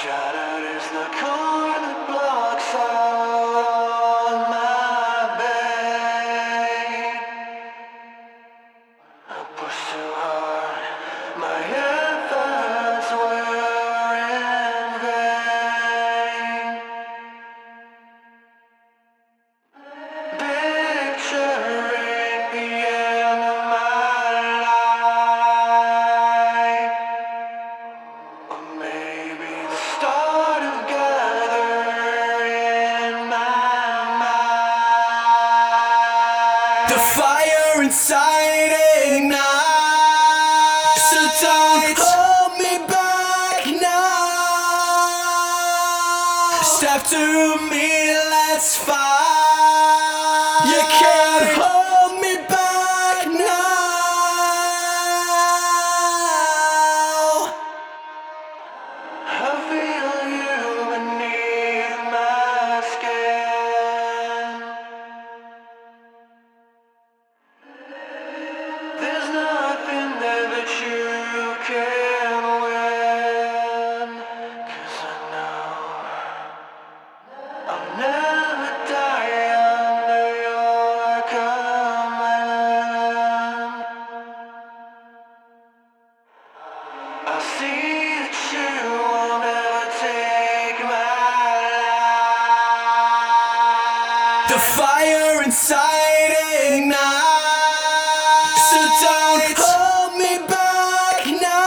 Shattered is the core that blocks all my pain. I push too hard, my efforts were in vain. Picturing the end of my life, or maybe the start of gathering my mind. The fire inside ignites, so don't hold me back now. Step to me, let's fight. You can't hold me back now. I feel you beneath my skin. There's nothing there that you can win. 'Cause I know I'll never die under your command. I see that you will never take my life. The fire inside ignites, so don't hold me back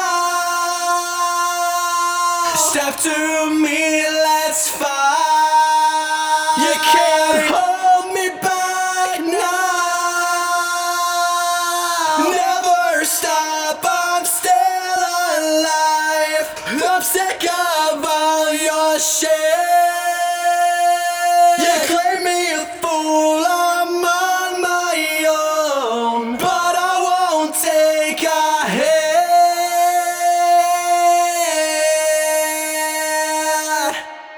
now. Step to me, let's fight. You can't hold me back now. Never stop, I'm still alive. I'm sick of all your shit. You claim me a fool, I'm on my own, but I won't take a hit.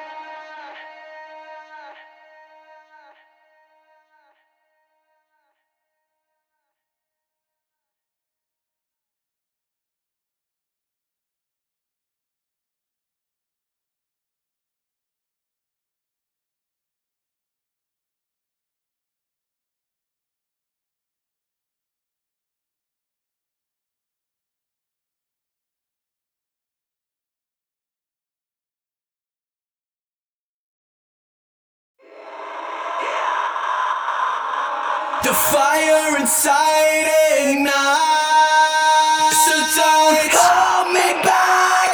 The fire inside ignites, so don't hold me back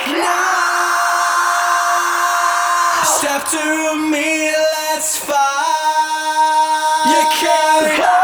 now. Step to me, let's fight. You can't